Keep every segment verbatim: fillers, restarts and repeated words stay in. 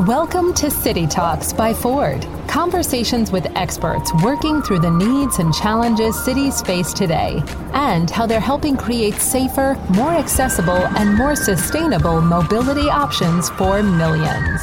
Welcome to City Talks by Ford. Conversations with experts working through the needs and challenges cities face today and how they're helping create safer, more accessible, and more sustainable mobility options for millions.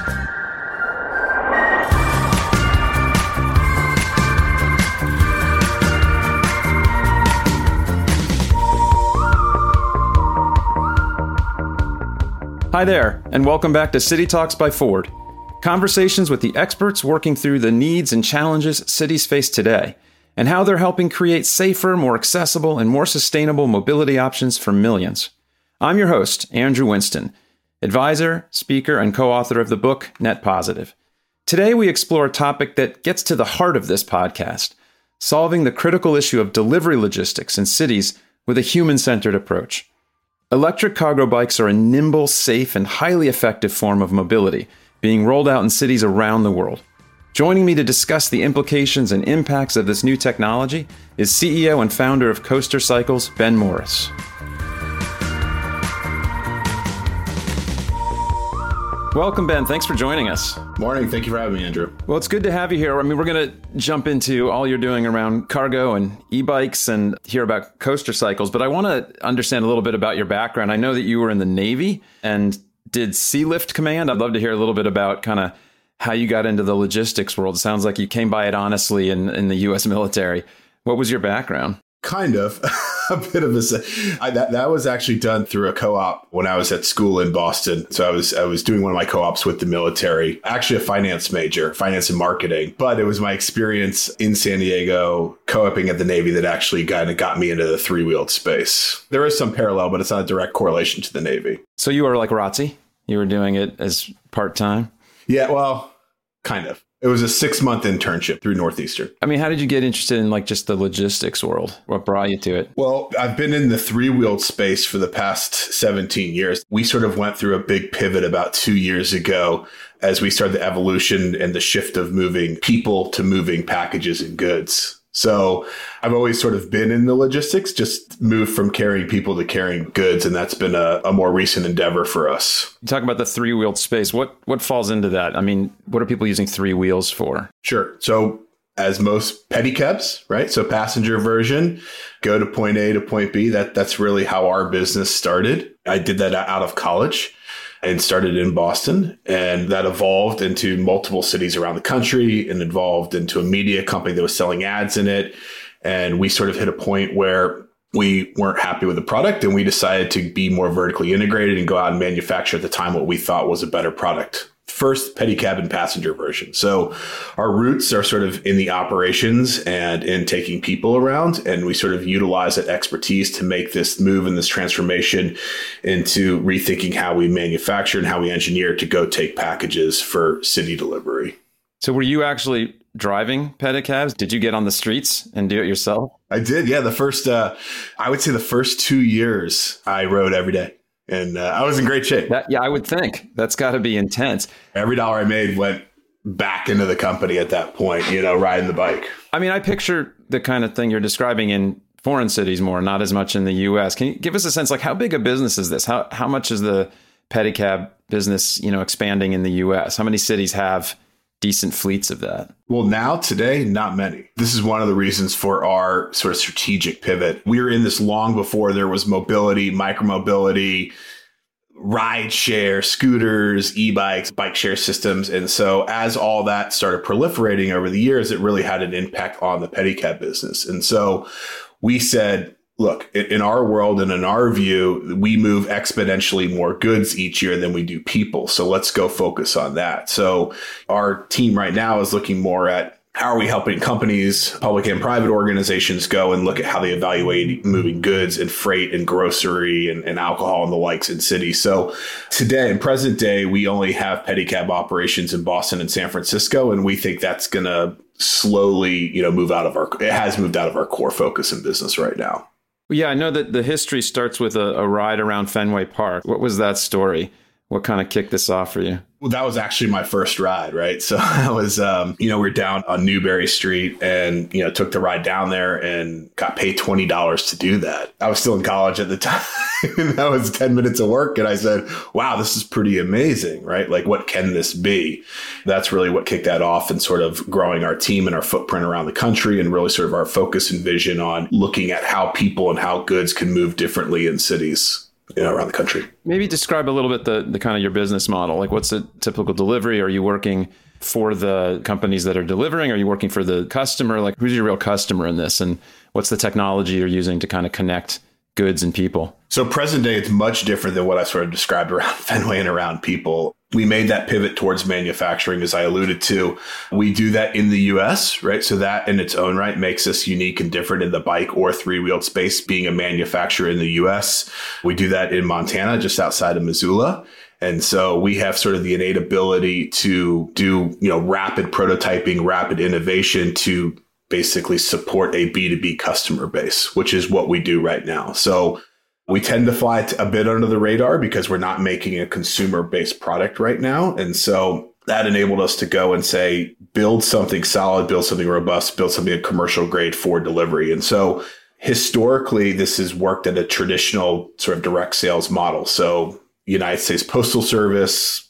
Hi there, and welcome back to City Talks by Ford. Conversations with the experts working through the needs and challenges cities face today, and how they're helping create safer, more accessible, and more sustainable mobility options for millions. I'm your host, Andrew Winston, advisor, speaker, and co-author of the book, Net Positive. Today we explore a topic that gets to the heart of this podcast, solving the critical issue of delivery logistics in cities with a human-centered approach. Electric cargo bikes are a nimble, safe, and highly effective form of mobility being rolled out in cities around the world. Joining me to discuss the implications and impacts of this new technology is C E O and founder of Coaster Cycles, Ben Morris. Welcome, Ben. Thanks for joining us. Morning. Thank you for having me, Andrew. Well, it's good to have you here. I mean, we're going to jump into all you're doing around cargo and e-bikes and hear about Coaster Cycles, but I want to understand a little bit about your background. I know that you were in the Navy and did Sea Lift Command. I'd love to hear a little bit about kind of how you got into the logistics world. It sounds like you came by it honestly in, in the U S military. What was your background? Kind of. A bit of a I, that that was actually done through a co-op when I was at school in Boston. So I was I was doing one of my co-ops with the military, actually a finance major, finance and marketing. But it was my experience in San Diego co-oping at the Navy that actually kind of got me into the three-wheeled space. There is some parallel, but it's not a direct correlation to the Navy. So you were like R O T C? You were doing it as part-time? Yeah, well, kind of. It was a six-month internship through Northeastern. I mean, how did you get interested in like just the logistics world? What brought you to it? Well, I've been in the three-wheeled space for the past seventeen years. We sort of went through a big pivot about two years ago as we started the evolution and the shift of moving people to moving packages and goods. So I've always sort of been in the logistics, just moved from carrying people to carrying goods. And that's been a, a more recent endeavor for us. You talk about the three-wheeled space. What what falls into that? I mean, what are people using three wheels for? Sure. So as most pedicabs, right? So passenger version, go to point A to point B. That That's really how our business started. I did that out of college and started in Boston, and that evolved into multiple cities around the country and evolved into a media company that was selling ads in it. And we sort of hit a point where we weren't happy with the product, and we decided to be more vertically integrated and go out and manufacture at the time what we thought was a better product. First, pedicab and passenger version. So our roots are sort of in the operations and in taking people around. And we sort of utilize that expertise to make this move and this transformation into rethinking how we manufacture and how we engineer to go take packages for city delivery. So were you actually driving pedicabs? Did you get on the streets and do it yourself? I did. Yeah. The first, uh, I would say the first two years I rode every day. And uh, I was in great shape. That, yeah, I would think. That's got to be intense. Every dollar I made went back into the company at that point, you know, riding the bike. I mean, I picture the kind of thing you're describing in foreign cities more, not as much in the U S. Can you give us a sense, like how big a business is this? How how much is the pedicab business, you know, expanding in the U S? How many cities have decent fleets of that? Well, now today, not many. This is one of the reasons for our sort of strategic pivot. We were in this long before there was mobility, micromobility, ride share, scooters, e-bikes, bike share systems. And so as all that started proliferating over the years, it really had an impact on the pedicab business. And so we said, look, in our world and in our view, we move exponentially more goods each year than we do people. So let's go focus on that. So our team right now is looking more at how are we helping companies, public and private organizations go and look at how they evaluate moving goods and freight and grocery and, and alcohol and the likes in cities. So today, in present day, we only have pedicab operations in Boston and San Francisco, and we think that's going to slowly, you know, move out of our, it has moved out of our core focus in business right now. Well, yeah, I know that the history starts with a, a ride around Fenway Park. What was that story? what kind of kicked this off for you? Well, that was actually my first ride, right? So I was, um, you know, we were down on Newberry Street and, you know, took the ride down there and got paid twenty dollars to do that. I was still in college at the time. And that was ten minutes of work. And I said, wow, this is pretty amazing, right? Like, what can this be? That's really what kicked that off and sort of growing our team and our footprint around the country and really sort of our focus and vision on looking at how people and how goods can move differently in cities, you know, around the country. Maybe describe a little bit the, the kind of your business model. Like, what's a typical delivery? Are you working for the companies that are delivering? Are you working for the customer? Like, who's your real customer in this? And what's the technology you're using to kind of connect goods and people? So present day, it's much different than what I sort of described around Fenway and around people. We made that pivot towards manufacturing, as I alluded to. We do that in the U S, right? So that in its own right makes us unique and different in the bike or three-wheeled space, being a manufacturer in the U S. We do that in Montana, just outside of Missoula. And so we have sort of the innate ability to do, you know, rapid prototyping, rapid innovation to basically support a B two B customer base, which is what we do right now. So we tend to fly a bit under the radar because we're not making a consumer-based product right now. And so that enabled us to go and say, build something solid, build something robust, build something commercial grade for delivery. And so historically, this has worked at a traditional sort of direct sales model. So United States Postal Service,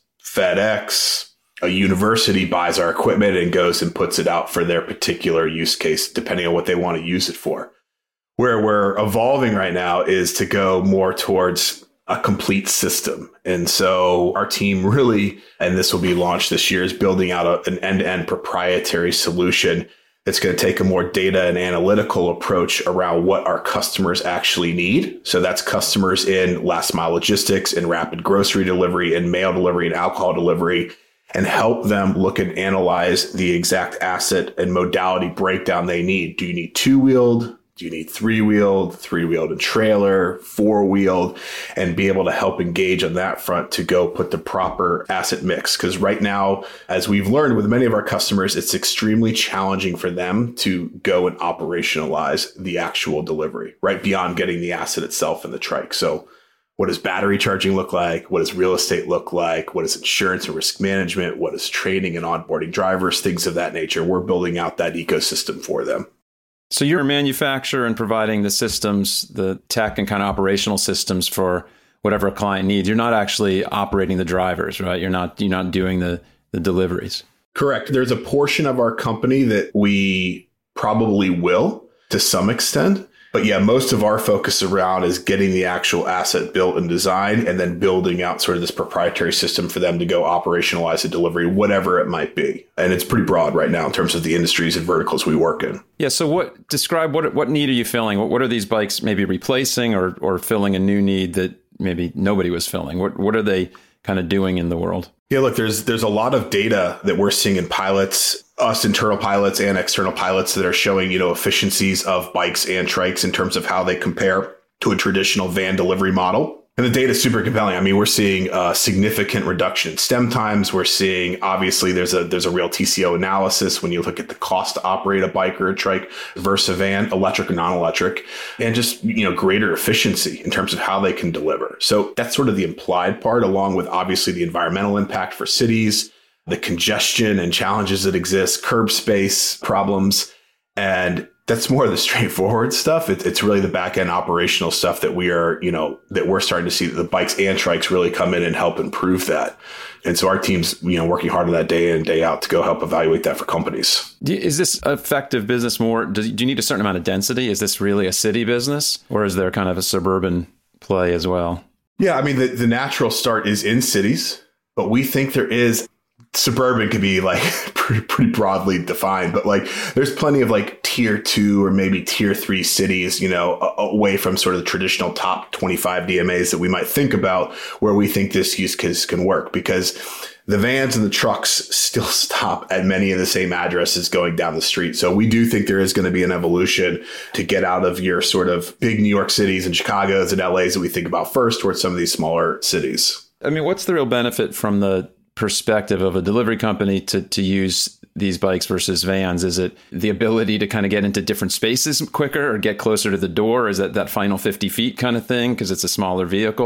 FedEx, a university buys our equipment and goes and puts it out for their particular use case, depending on what they want to use it for. Where we're evolving right now is to go more towards a complete system. And so our team really, and this will be launched this year, is building out a, an end-to-end proprietary solution that's going to take a more data and analytical approach around what our customers actually need. So that's customers in last mile logistics and rapid grocery delivery and mail delivery and alcohol delivery, and help them look and analyze the exact asset and modality breakdown they need. Do you need two-wheeled? Do you need three-wheeled, three-wheeled and trailer, four-wheeled, and be able to help engage on that front to go put the proper asset mix? Because right now, as we've learned with many of our customers, it's extremely challenging for them to go and operationalize the actual delivery, right? Beyond getting the asset itself in the trike. So what does battery charging look like? What does real estate look like? What is insurance and risk management? What is training and onboarding drivers? Things of that nature. We're building out that ecosystem for them. So you're a manufacturer and providing the systems, the tech and kind of operational systems for whatever a client needs. You're not actually operating the drivers, right? You're not you're not doing the, the deliveries. Correct. There's a portion of our company that we probably will to some extent. But yeah, most of our focus around is getting the actual asset built and designed and then building out sort of this proprietary system for them to go operationalize the delivery, whatever it might be. And it's pretty broad right now in terms of the industries and verticals we work in. Yeah. So what describe what what need are you filling? What what are these bikes maybe replacing or or filling a new need that maybe nobody was filling? What what are they kind of doing in the world? Yeah, look, there's there's a lot of data that we're seeing in pilots, us internal pilots and external pilots that are showing, you know, efficiencies of bikes and trikes in terms of how they compare to a traditional van delivery model. And the data is super compelling. I mean, we're seeing a significant reduction in stem times. We're seeing, obviously, there's a there's a real T C O analysis when you look at the cost to operate a bike or a trike versus a van, electric or non-electric, and just, you know, greater efficiency in terms of how they can deliver. So that's sort of the implied part, along with obviously the environmental impact for cities, the congestion and challenges that exist, curb space problems, and that's more of the straightforward stuff. It, it's really the back end operational stuff that we are, you know, that we're starting to see that the bikes and trikes really come in and help improve that. And so our team's, you know, working hard on that day in and day out to go help evaluate that for companies. Is this effective business more? Do you need a certain amount of density? Is this really a city business, or is there kind of a suburban play as well? Yeah, I mean, the, the natural start is in cities, but we think there is suburban could be like pretty, pretty broadly defined, but like there's plenty of like tier two or maybe tier three cities, you know, away from sort of the traditional top twenty-five D M As that we might think about where we think this use case can work, because the vans and the trucks still stop at many of the same addresses going down the street. So we do think there is going to be an evolution to get out of your sort of big New York cities and Chicago's and L A's that we think about first towards some of these smaller cities. I mean, what's the real benefit from the perspective of a delivery company to to use these bikes versus vans? Is it the ability to kind of get into different spaces quicker or get closer to the door? Is that that final fifty feet kind of thing because it's a smaller vehicle?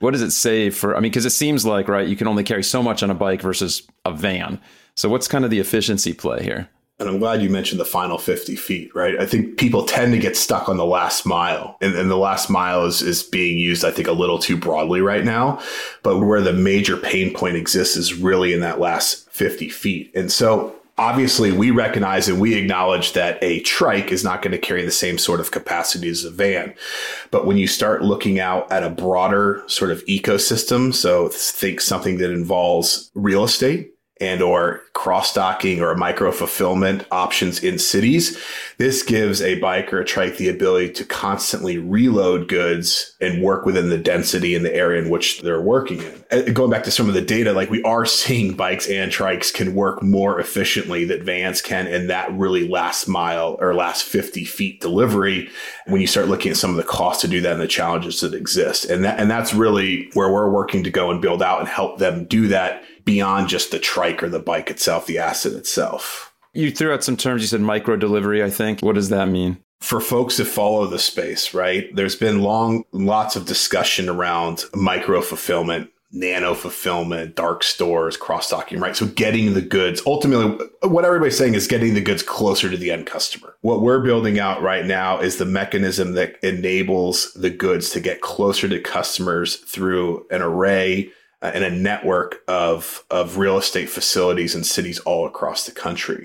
What does it save for, I mean, because it seems like, right, you can only carry so much on a bike versus a van. So what's kind of the efficiency play here? And I'm glad you mentioned the final fifty feet, right? I think people tend to get stuck on the last mile. And, and the last mile is, is being used, I think, a little too broadly right now. But where the major pain point exists is really in that last fifty feet. And so obviously we recognize and we acknowledge that a trike is not going to carry the same sort of capacity as a van. But when you start looking out at a broader sort of ecosystem, so think something that involves real estate, and or cross-docking or micro-fulfillment options in cities, this gives a bike or a trike the ability to constantly reload goods and work within the density in the area in which they're working in. And going back to some of the data, like we are seeing bikes and trikes can work more efficiently than vans can in that really last mile or last fifty feet delivery when you start looking at some of the costs to do that and the challenges that exist. And that, and that's really where we're working to go and build out and help them do that beyond just the trike or the bike itself, the asset itself. You threw out some terms. You said micro delivery, I think. What does that mean? For folks that follow the space, right? There's been long, lots of discussion around micro fulfillment, nano fulfillment, dark stores, cross-docking, right? So getting the goods, ultimately, what everybody's saying is getting the goods closer to the end customer. What we're building out right now is the mechanism that enables the goods to get closer to customers through an array Uh, and a network of, of real estate facilities in cities all across the country.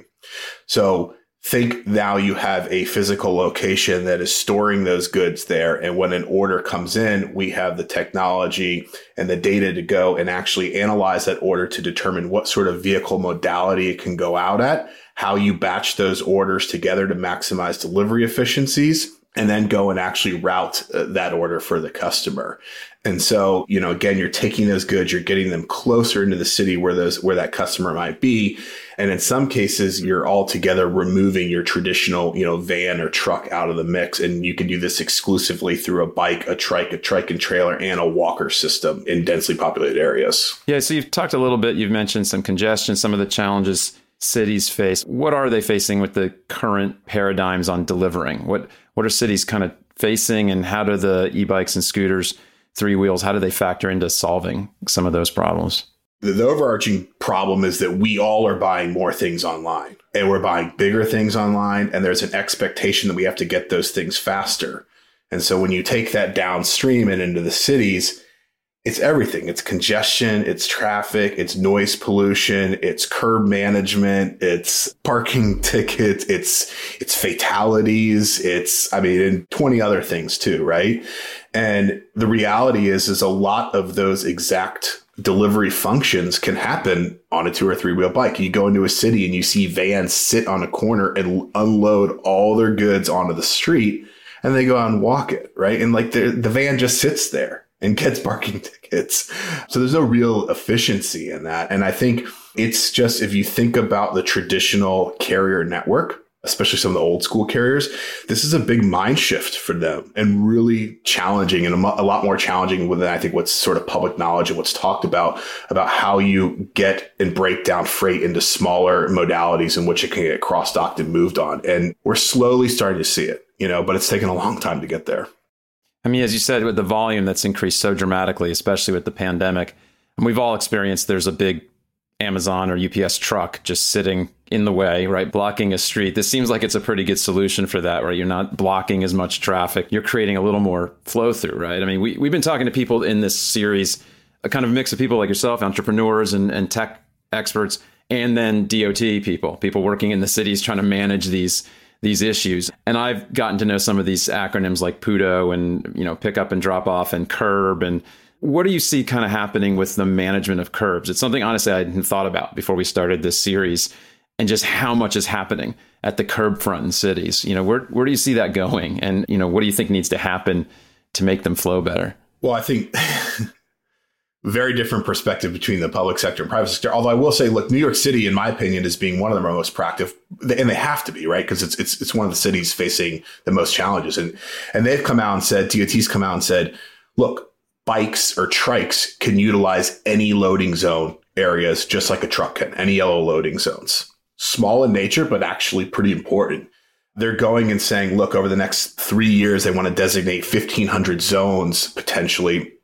So think now you have a physical location that is storing those goods there. And when an order comes in, we have the technology and the data to go and actually analyze that order to determine what sort of vehicle modality it can go out at, how you batch those orders together to maximize delivery efficiencies, and then go and actually route uh, that order for the customer. And so, you know, again, you're taking those goods, you're getting them closer into the city where those, where that customer might be. And in some cases, you're altogether removing your traditional, you know, van or truck out of the mix. And you can do this exclusively through a bike, a trike, a trike and trailer, and a walker system in densely populated areas. Yeah. So you've talked a little bit, you've mentioned some congestion, some of the challenges cities face. What are they facing with the current paradigms on delivering? What, what are cities kind of facing, and how do the e-bikes and scooters, three wheels, how do they factor into solving some of those problems? The, the overarching problem is that we all are buying more things online, and we're buying bigger things online. And there's an expectation that we have to get those things faster. And so when you take that downstream and into the cities, it's everything. It's congestion, it's traffic, it's noise pollution, it's curb management, it's parking tickets, it's it's fatalities, it's, I mean, and twenty other things too, right? And the reality is, is a lot of those exact delivery functions can happen on a two or three wheel bike. You go into a city and you see vans sit on a corner and unload all their goods onto the street, and they go out and walk it, right? And like the, the van just sits there and gets parking tickets. So there's no real efficiency in that. And I think it's just, if you think about the traditional carrier network, especially some of the old school carriers, this is a big mind shift for them, and really challenging, and a, mo- a lot more challenging than I think what's sort of public knowledge and what's talked about, about how you get and break down freight into smaller modalities in which it can get cross-docked and moved on. And we're slowly starting to see it, you know, but it's taken a long time to get there. I mean, as you said, with the volume that's increased so dramatically, especially with the pandemic, and we've all experienced, there's a big Amazon or U P S truck just sitting in the way, right, blocking a street. This seems like it's a pretty good solution for that, right? You're not blocking as much traffic. You're creating a little more flow through, right? I mean, we, we've been talking to people in this series, a kind of mix of people like yourself, entrepreneurs and, and tech experts, and then D O T people, people working in the cities trying to manage these these issues. And I've gotten to know some of these acronyms like P U D O and, you know, pick up and drop off and curb. And what do you see kind of happening with the management of curbs? It's something, honestly, I hadn't thought about before we started this series, and just how much is happening at the curb front in cities. You know, where, where do you see that going? And, you know, what do you think needs to happen to make them flow better? Well, I think very different perspective between the public sector and private sector. Although I will say, look, New York City, in my opinion, is being one of the most proactive, and they have to be, right? Because it's it's it's one of the cities facing the most challenges, and and they've come out and said, D O T's come out and said, look, bikes or trikes can utilize any loading zone areas just like a truck can, any yellow loading zones. Small in nature, but actually pretty important. They're going and saying, look, over the next three years, they want to designate fifteen hundred zones potentially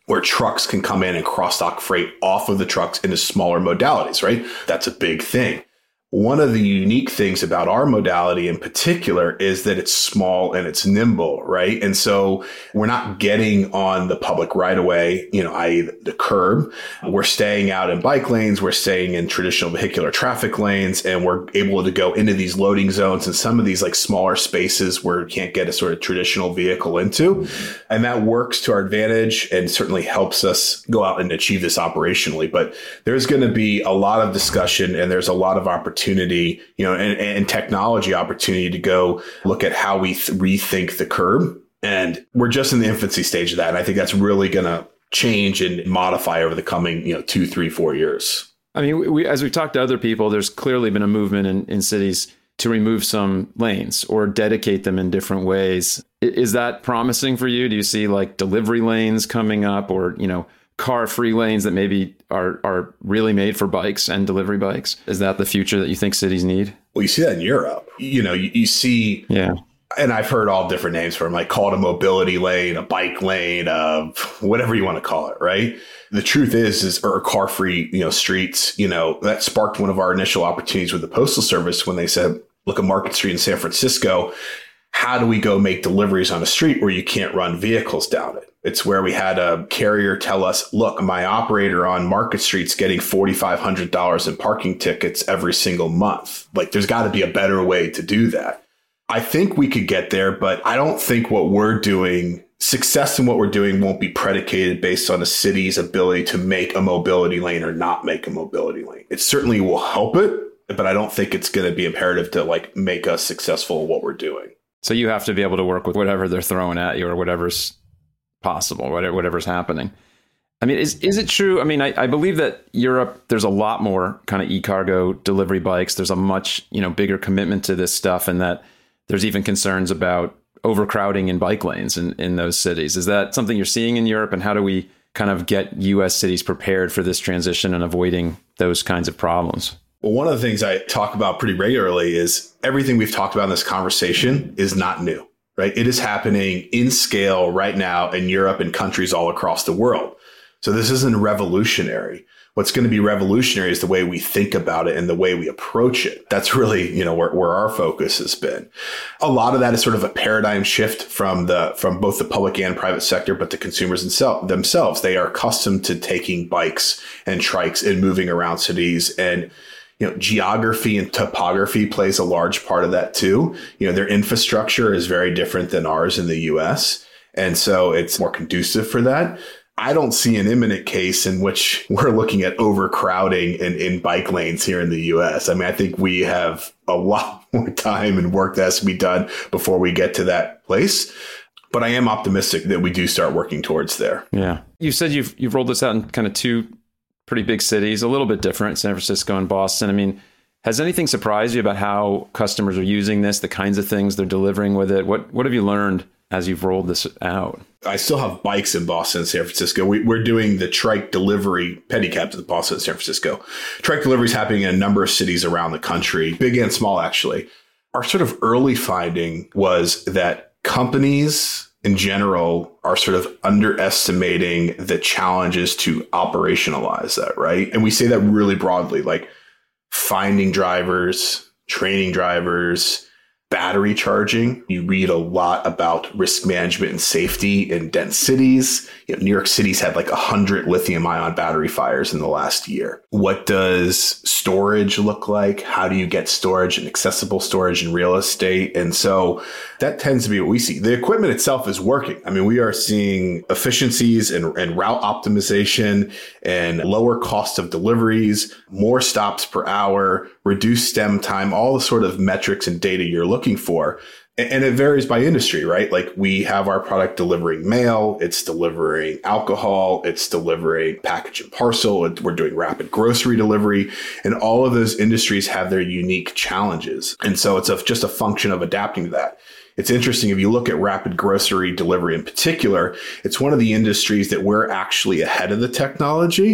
where trucks can come in and cross-dock freight off of the trucks into smaller modalities, right? That's a big thing. One of the unique things about our modality in particular is that it's small and it's nimble, right? And so we're not getting on the public right of way, you know, that is the curb. We're staying out in bike lanes. We're staying in traditional vehicular traffic lanes, and we're able to go into these loading zones and some of these like smaller spaces where you can't get a sort of traditional vehicle into. And that works to our advantage and certainly helps us go out and achieve this operationally. But there's going to be a lot of discussion and there's a lot of opportunity opportunity, you know, and, and technology opportunity to go look at how we th- rethink the curb. And we're just in the infancy stage of that. And I think that's really going to change and modify over the coming, you know, two, three, four years. I mean, we, as we've talked to other people, there's clearly been a movement in, in cities to remove some lanes or dedicate them in different ways. Is that promising for you? Do you see like delivery lanes coming up, or, you know, car-free lanes that maybe are are really made for bikes and delivery bikes? Is that the future that you think cities need? Well, you see that in Europe. You know, you, you see, yeah, and I've heard all different names for them, like call it a mobility lane, a bike lane, uh, whatever you want to call it, right? The truth is, is or car-free, you know, streets, you know, that sparked one of our initial opportunities with the Postal Service when they said, look at Market Street in San Francisco. How do we go make deliveries on a street where you can't run vehicles down it? It's where we had a carrier tell us, look, my operator on Market Street's getting four thousand five hundred dollars in parking tickets every single month. Like, there's got to be a better way to do that. I think we could get there, but I don't think what we're doing, success in what we're doing won't be predicated based on a city's ability to make a mobility lane or not make a mobility lane. It certainly will help it, but I don't think it's going to be imperative to like make us successful in what we're doing. So you have to be able to work with whatever they're throwing at you or whatever's possible, whatever, whatever's happening. I mean, is is it true? I mean, I, I believe that Europe, there's a lot more kind of e-cargo delivery bikes. There's a much, you know, bigger commitment to this stuff, and that there's even concerns about overcrowding in bike lanes in, in those cities. Is that something you're seeing in Europe? And how do we kind of get U S cities prepared for this transition and avoiding those kinds of problems? Well, one of the things I talk about pretty regularly is everything we've talked about in this conversation is not new, right? It is happening in scale right now in Europe and countries all across the world. So this isn't revolutionary. What's going to be revolutionary is the way we think about it and the way we approach it. That's really, you know, where, where our focus has been. A lot of that is sort of a paradigm shift from the from both the public and private sector, but the consumers themselves. They are accustomed to taking bikes and trikes and moving around cities, and you know, geography and topography plays a large part of that too. You know, their infrastructure is very different than ours in the U S. And so it's more conducive for that. I don't see an imminent case in which we're looking at overcrowding in, in bike lanes here in the U S. I mean, I think we have a lot more time and work that has to be done before we get to that place. But I am optimistic that we do start working towards there. Yeah. You said you've you've rolled this out in kind of two pretty big cities, a little bit different, San Francisco and Boston. I mean, has anything surprised you about how customers are using this, the kinds of things they're delivering with it? What what have you learned as you've rolled this out? I still have bikes in Boston and San Francisco. We, we're doing the trike delivery pedicab to Boston and San Francisco. Trike delivery is happening in a number of cities around the country, big and small, actually. Our sort of early finding was that companies in general are sort of underestimating the challenges to operationalize that, right? And we say that really broadly, like finding drivers, training drivers, battery charging. You read a lot about risk management and safety in dense cities. You know, New York City's had like a hundred lithium ion battery fires in the last year. What does storage look like? How do you get storage and accessible storage in real estate? And so that tends to be what we see. The equipment itself is working. I mean, we are seeing efficiencies and, and route optimization and lower cost of deliveries, more stops per hour, reduced stem time, all the sort of metrics and data you're looking for. And it varies by industry, right? Like we have our product delivering mail, it's delivering alcohol, it's delivering package and parcel, we're doing rapid grocery delivery, and all of those industries have their unique challenges. And so it's a, just a function of adapting to that. It's interesting, if you look at rapid grocery delivery in particular, it's one of the industries that we're actually ahead of the technology.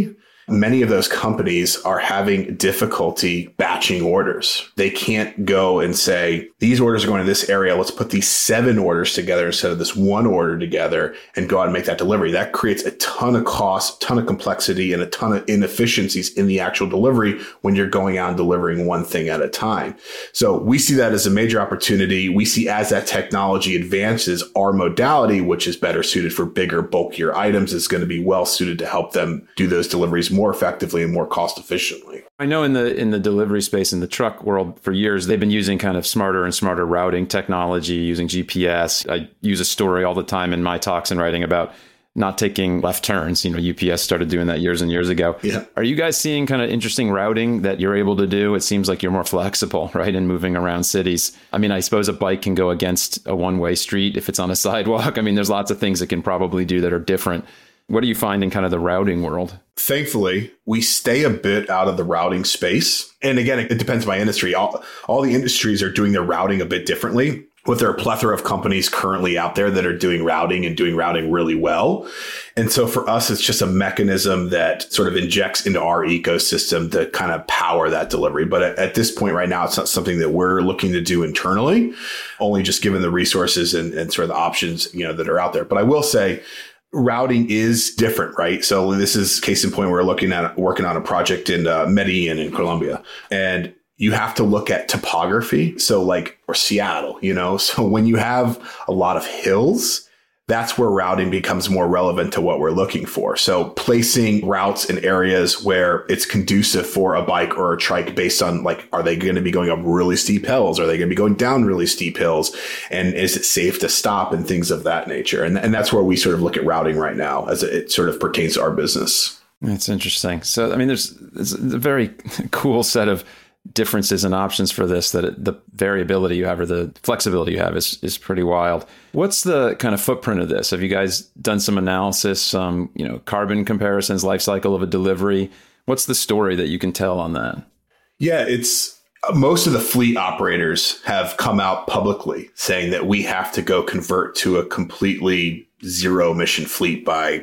many of those companies are having difficulty batching orders. They can't go and say, these orders are going to this area. Let's put these seven orders together instead of this one order together and go out and make that delivery. That creates a ton of cost, ton of complexity, and a ton of inefficiencies in the actual delivery when you're going out and delivering one thing at a time. So we see that as a major opportunity. We see as that technology advances, our modality, which is better suited for bigger, bulkier items, is going to be well suited to help them do those deliveries more effectively and more cost efficiently. I know in the in the delivery space, in the truck world, for years, they've been using kind of smarter and smarter routing technology, using G P S. I use a story all the time in my talks and writing about not taking left turns. You know, U P S started doing that years and years ago. Yeah. Are you guys seeing kind of interesting routing that you're able to do? It seems like you're more flexible, right, in moving around cities. I mean, I suppose a bike can go against a one-way street if it's on a sidewalk. I mean, there's lots of things it can probably do that are different. What do you find in kind of the routing world? Thankfully, we stay a bit out of the routing space. And again, it depends by industry. All, all the industries are doing their routing a bit differently. But there are a plethora of companies currently out there that are doing routing and doing routing really well. And so for us, it's just a mechanism that sort of injects into our ecosystem to kind of power that delivery. But at, at this point right now, it's not something that we're looking to do internally, only just given the resources and, and sort of the options, you know, that are out there. But I will say, routing is different, right? So this is case in point, we're looking at working on a project in uh, Medellin in Colombia, and you have to look at topography. So like, or Seattle, you know, so when you have a lot of hills, that's where routing becomes more relevant to what we're looking for. So placing routes in areas where it's conducive for a bike or a trike based on like, are they going to be going up really steep hills? Are they going to be going down really steep hills? And is it safe to stop and things of that nature? And, and that's where we sort of look at routing right now as it sort of pertains to our business. That's interesting. So, I mean, there's, there's a very cool set of differences and options for this, that it, the variability you have or the flexibility you have is is pretty wild. What's the kind of footprint of this? Have you guys done some analysis, some, you know, carbon comparisons, life cycle of a delivery? What's the story that you can tell on that? Yeah, it's most of the fleet operators have come out publicly saying that we have to go convert to a completely zero emission fleet by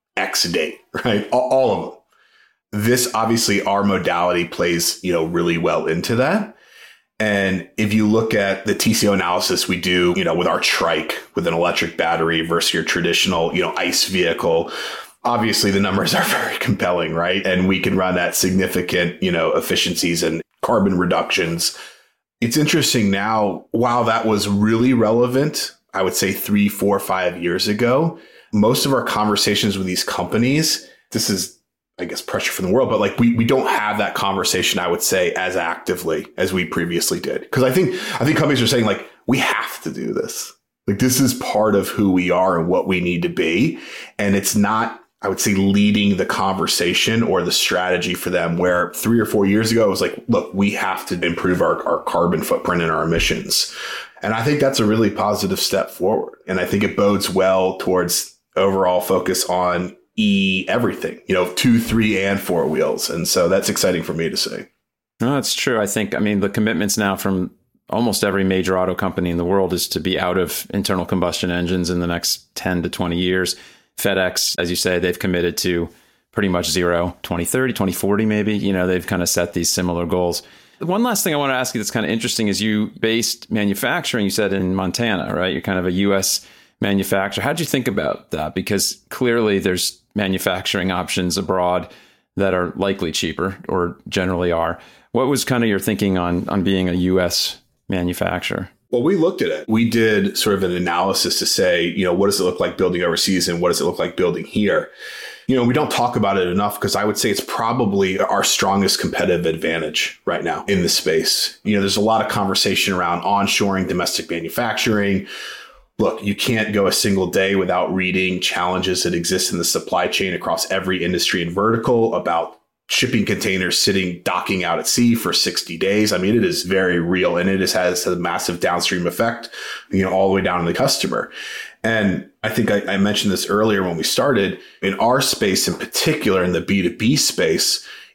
X date, right? All, all of them. This obviously our modality plays, you know, really well into that. And if you look at the T C O analysis we do, you know, with our trike with an electric battery versus your traditional, you know, ICE vehicle, obviously the numbers are very compelling, right? And we can run at significant, you know, efficiencies and carbon reductions. It's interesting now, while that was really relevant, I would say three, four, five years ago, most of our conversations with these companies, this is, I guess, pressure from the world, but like we we don't have that conversation, I would say, as actively as we previously did. Because I think I think companies are saying like, we have to do this. Like this is part of who we are and what we need to be. And it's not, I would say, leading the conversation or the strategy for them, where three or four years ago, it was like, look, we have to improve our, our carbon footprint and our emissions. And I think that's a really positive step forward. And I think it bodes well towards overall focus on E everything, you know, two, three, and four wheels. And so that's exciting for me to say. No, that's true. I think, I mean, the commitments now from almost every major auto company in the world is to be out of internal combustion engines in the next ten to twenty years. FedEx, as you say, they've committed to pretty much zero, twenty thirty, twenty forty, maybe. You know, they've kind of set these similar goals. One last thing I want to ask you that's kind of interesting is you based manufacturing, you said, in Montana, right? You're kind of a U S manufacturer. How'd you think about that? Because clearly there's manufacturing options abroad that are likely cheaper or generally are. What was kind of your thinking on on being a U S manufacturer? Well, we looked at it. We did sort of an analysis to say, you know, what does it look like building overseas and what does it look like building here? You know, we don't talk about it enough because I would say it's probably our strongest competitive advantage right now in the space. You know, there's a lot of conversation around onshoring domestic manufacturing. Look, you can't go a single day without reading challenges that exist in the supply chain across every industry and vertical about shipping containers sitting, docking out at sea for sixty days. I mean, it is very real, and it has a massive downstream effect, you know, all the way down to the customer. And I think I, I mentioned this earlier when we started. In our space in particular, in the B two B space,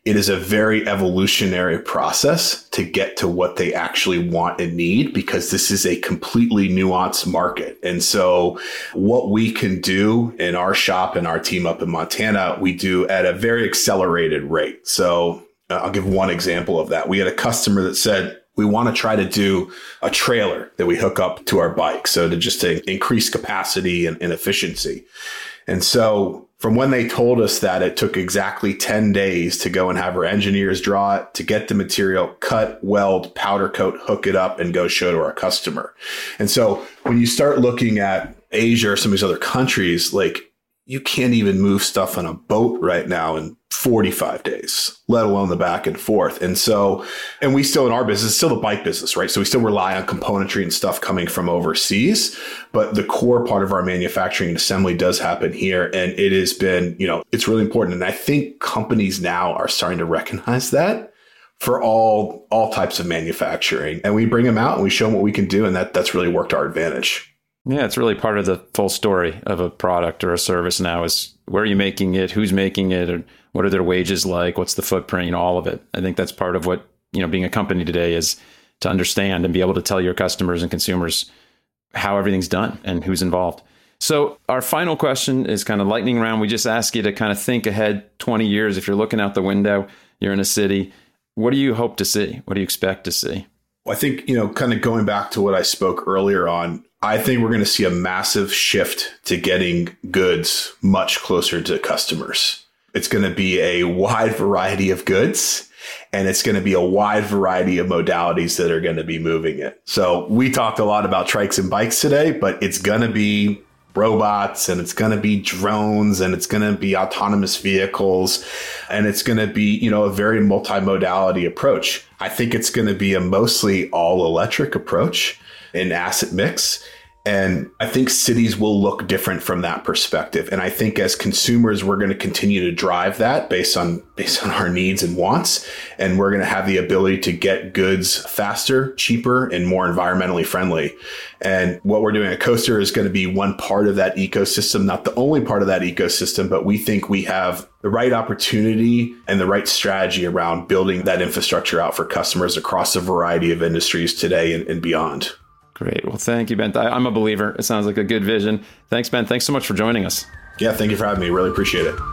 it is a very evolutionary process to get to what they actually want and need, because this is a completely nuanced market. And so what we can do in our shop and our team up in Montana, we do at a very accelerated rate. So uh, I'll give one example of that. We had a customer that said, we want to try to do a trailer that we hook up to our bike. So to just to increase capacity and, and efficiency. And so from when they told us that, it took exactly ten days to go and have our engineers draw it, to get the material, cut, weld, powder coat, hook it up, and go show to our customer. And so when you start looking at Asia or some of these other countries, like you can't even move stuff on a boat right now in forty-five days, let alone the back and forth. And so, and we still in our business, still the bike business, right? So we still rely on componentry and stuff coming from overseas, but the core part of our manufacturing and assembly does happen here. And it has been, you know, it's really important. And I think companies now are starting to recognize that for all, all types of manufacturing. And we bring them out and we show them what we can do. And that that's really worked to our advantage. Yeah, it's really part of the full story of a product or a service now is where are you making it? Who's making it? Or what are their wages like? What's the footprint? You know, all of it. I think that's part of what, you know, being a company today is to understand and be able to tell your customers and consumers how everything's done and who's involved. So our final question is kind of lightning round. We just ask you to kind of think ahead twenty years. If you're looking out the window, you're in a city, what do you hope to see? What do you expect to see? I think, you know, kind of going back to what I spoke earlier on, I think we're going to see a massive shift to getting goods much closer to customers. It's going to be a wide variety of goods, and it's going to be a wide variety of modalities that are going to be moving it. So we talked a lot about trikes and bikes today, but it's going to be robots, and it's going to be drones, and it's going to be autonomous vehicles, and it's going to be, you know, a very multimodality approach. I think it's going to be a mostly all electric approach in asset mix. And I think cities will look different from that perspective. And I think as consumers, we're going to continue to drive that based on based on our needs and wants. And we're going to have the ability to get goods faster, cheaper, and more environmentally friendly. And what we're doing at Coaster is going to be one part of that ecosystem, not the only part of that ecosystem, but we think we have the right opportunity and the right strategy around building that infrastructure out for customers across a variety of industries today and, and beyond. Great. Well, thank you, Ben. I'm a believer. It sounds like a good vision. Thanks, Ben. Thanks so much for joining us. Yeah, thank you for having me. Really appreciate it.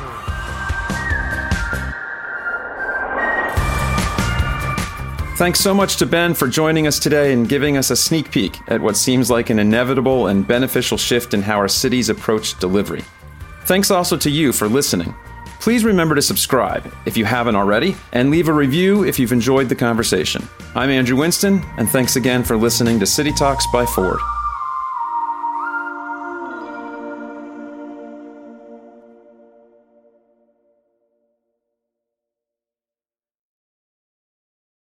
Thanks so much to Ben for joining us today and giving us a sneak peek at what seems like an inevitable and beneficial shift in how our cities approach delivery. Thanks also to you for listening. Please remember to subscribe if you haven't already, and leave a review if you've enjoyed the conversation. I'm Andrew Winston, and thanks again for listening to City Talks by Ford.